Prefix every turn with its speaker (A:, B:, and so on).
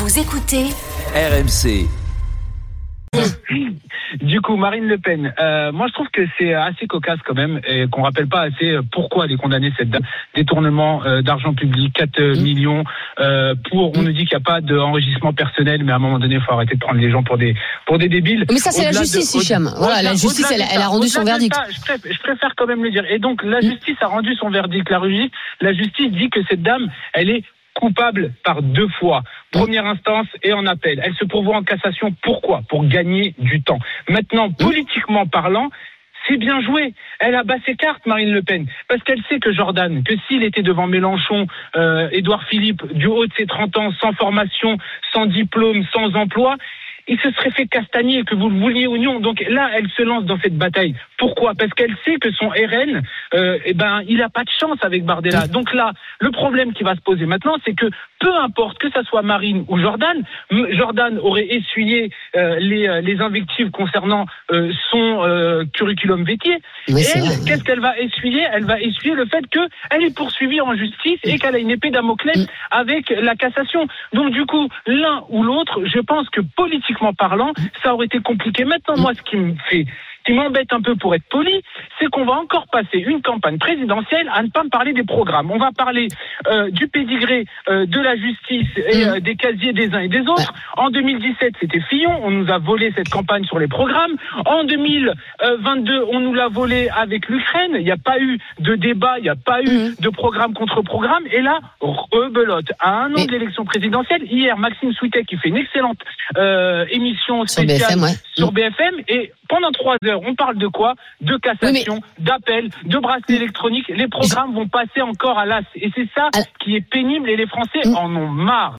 A: Vous écoutez
B: RMC.
C: Du coup, Marine Le Pen, moi je trouve que c'est assez cocasse quand même et qu'on rappelle pas assez pourquoi elle est condamnée, cette dame. Détournement d'argent public, 4 millions on nous dit qu'il n'y a pas d'enregistrement personnel, mais à un moment donné il faut arrêter de prendre les gens pour des débiles.
D: Mais ça c'est la justice, Hicham. Voilà, la justice elle a rendu son verdict.
C: Je préfère quand même le dire. Et donc la justice a rendu son verdict. La justice dit que cette dame, elle est coupable par 2 fois. Première instance et en appel. Elle se pourvoit en cassation. Pourquoi ? Pour gagner du temps. Maintenant, politiquement parlant, c'est bien joué. Elle abat ses cartes, Marine Le Pen, parce qu'elle sait que Jordan, que s'il était devant Mélenchon, Édouard Philippe, du haut de ses 30 ans, sans formation, sans diplôme, sans emploi, il se serait fait castagner, que vous le vouliez ou non. Donc là, elle se lance dans cette bataille. Pourquoi ? Parce qu'elle sait que son RN, il a pas de chance avec Bardella. Donc là, le problème qui va se poser maintenant, c'est que peu importe que ça soit Marine ou Jordan, Jordan aurait essuyé les invectives concernant son curriculum vitae. Et elle, qu'est-ce qu'elle va essuyer ? Elle va essuyer le fait qu'elle est poursuivie en justice et qu'elle a une épée Damoclès avec la cassation. Donc du coup, l'un ou l'autre, je pense que politiquement parlant, ça aurait été compliqué. Maintenant, moi, ce qui m'embête un peu pour être poli, c'est qu'on va encore passer une campagne présidentielle à ne pas me parler des programmes. On va parler du pédigré de la justice et des casiers des uns et des autres. En 2017, c'était Fillon, on nous a volé cette campagne sur les programmes. En 2022, on nous l'a volé avec l'Ukraine. Il n'y a pas eu de débat, il n'y a pas eu de programme contre programme. Et là, rebelote. À un an de l'élection présidentielle, hier, Maxime Souitet, qui fait une excellente émission spéciale sur BFM, et pendant 3 heures, on parle de quoi ? De cassation, d'appel, de bracelet électronique. Les programmes vont passer encore à l'as. Et c'est ça qui est pénible et les Français en ont marre.